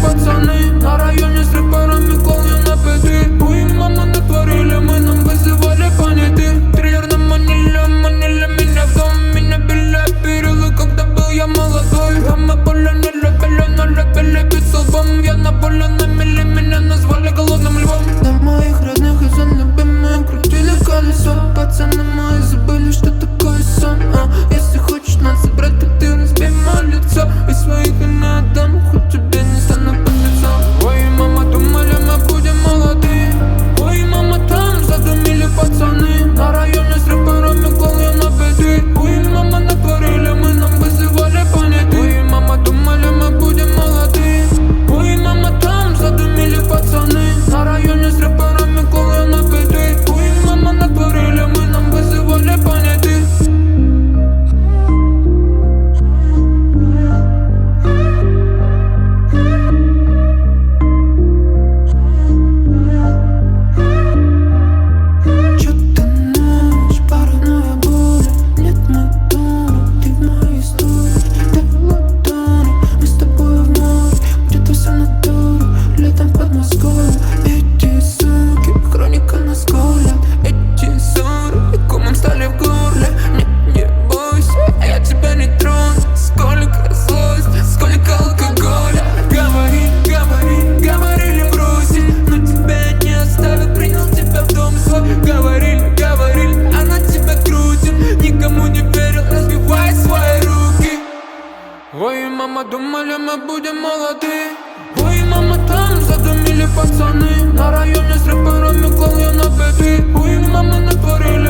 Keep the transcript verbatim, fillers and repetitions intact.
пацаны. На районе с рэперами клал я на пяти. Ой, мама, натворили мы, нам вызывали понятые. Триллер на маниле, манили меня в дом. Меня били, перелы, когда был я молодой. А мы поле не любили, но любили бить столбом. Я на поле намели, меня назвали голодным львом. До моих родных и зон любимые крутили колесо. Пацаны мои забыли, что такое сон. А если хочешь нас забрать, то ты разбей мое лицо. И своих и не отдам, хоть тебе не стану по лицу. Ой, мама, думали мы будем молоды. Ой, мама, там задумили пацаны. На районе с рэперами клал я на беды. Ой, мама, натворили мы, нам вызывали понятые. Ой, мама, думали мы будем молоды. Ой, мама, там задумили пацаны. На районе с рэперами клал я на беды. Ой, мама, натворили мы, нам вызывали понятые. Чё-то ночь, паранойя, буря. Нет мотора, ты в моей истории. Дай ладони, мы с тобой в море. Где-то в санатории, летом в Подмосковье. Эти суки, хроника нас колят. Эти ссоры, и комом стали в горле. Нет, не бойся, я тебя не трону. Сколько злости, сколько алкоголя. Говори, говори, говорили бросить, но тебя не оставил, принял тебя в дом свой. Говорили, говорили, она тебя крутит, никому не верил, разбивай свои руки. Ой, мама, думали мы будем молоды. Ой, мама, там задумили пацаны. На районе с рэперами клал я на беды. Ой, мама, натворили